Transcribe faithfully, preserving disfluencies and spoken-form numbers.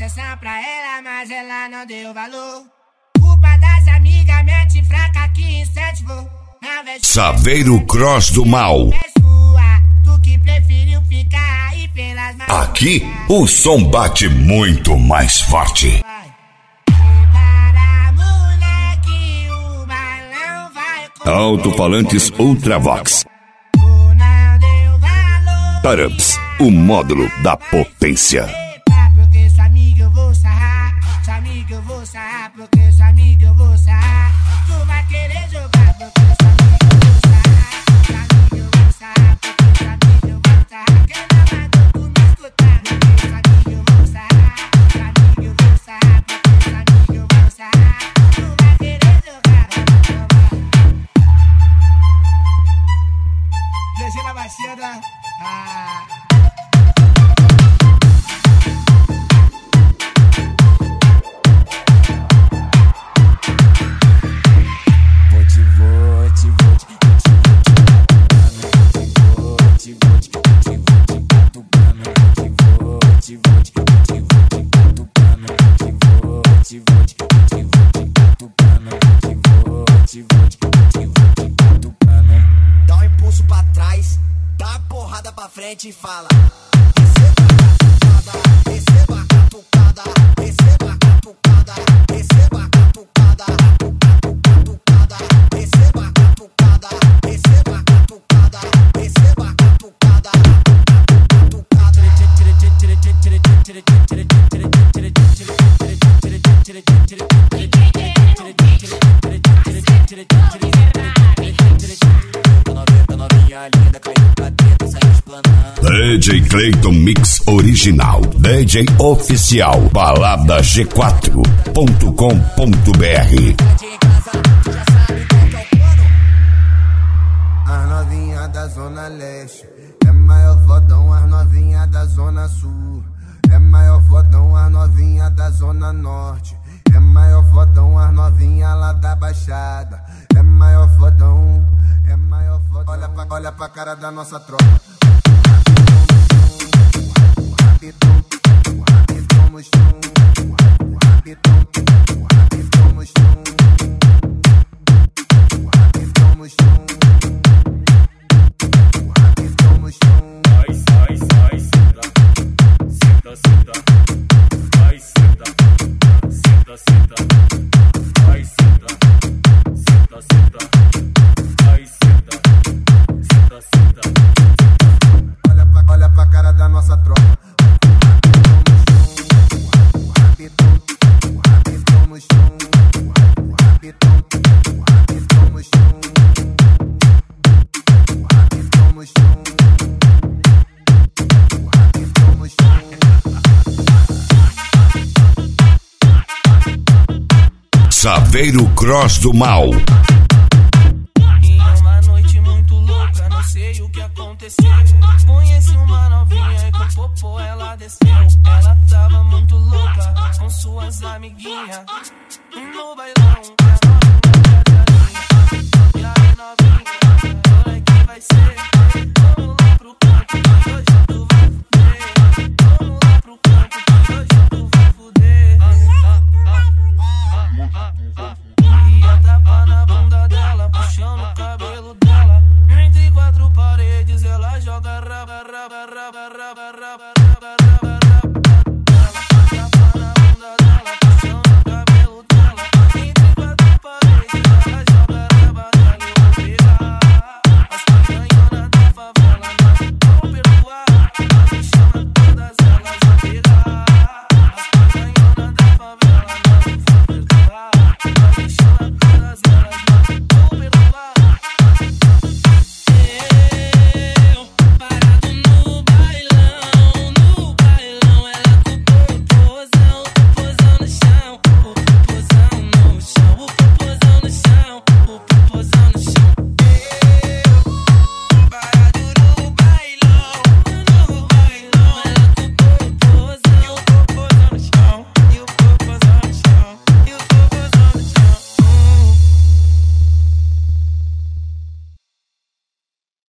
atenção pra ela, mas ela não deu valor. Culpa das amigas, mente fraca que incentivou. Saveiro Cross do Mal. Aqui o som bate muito mais forte. Alto-falantes Ultravox. Taramps, o módulo da potência. Porque sua amiga eu vou sarrar, sua amiga eu vou sarrar, porque sua amiga eu vou sarrar. Tu vai querer jogar, porque sua amiga eu vou sarrar, sua amiga eu vou sarrar, porque sua amiga eu vou sarrar. Quem não mandou tu me escutar, porque sua amiga eu vou sarrar, sua amiga eu vou sarrar, porque sua amiga eu vou sarrar. Tu vai querer jogar, G G na baixada. Ah. Dá um impulso pra trás, dá a porrada pra frente e fala: receba a catucada, receba a catucada, receba a catucada, catucada, receba a catucada, receba a catucada, receba a catucada, D J Clayton Mix Original, D J Oficial, balada g quatro ponto com ponto b r. As novinhas da Zona Leste é maior fodão, as novinhas da Zona Sul é maior fodão, as novinhas da Zona Norte é maior fodão, as novinhas lá da Baixada é maior fodão, é maior fodão. Olha pra, olha pra cara da nossa tropa. Rapidão, rapidão no chão, rapidão, rapidão no chão, rapidão no chão, rapidão no chão. Vai, sai, sai, senta, senta, senta, vai, senta, senta, senta, vai, senta, senta, senta, vai, senta, senta, senta. Olha pra, olha pra cara da nossa tropa. Rapidão, rapidão no chão, rapidão, rapidão no chão, rapidão no chão, rapidão no chão. Saveiro Cross do Mal. Em uma noite muito louca, não sei o que aconteceu. Conheci uma novinha e com popô ela desceu. Ela tava muito louca com suas amiguinhas. No bailão, a novinha e aí novinha, agora que vai ser? Vamos lá pro campo, que hoje tu vai fuder. Vamos lá pro campo, que hoje tu vai fuder. E a tapa na bunda dela, puxando o cabelo dela. Entre quatro paredes ela joga raba, raba, raba, raba, raba, raba, raba.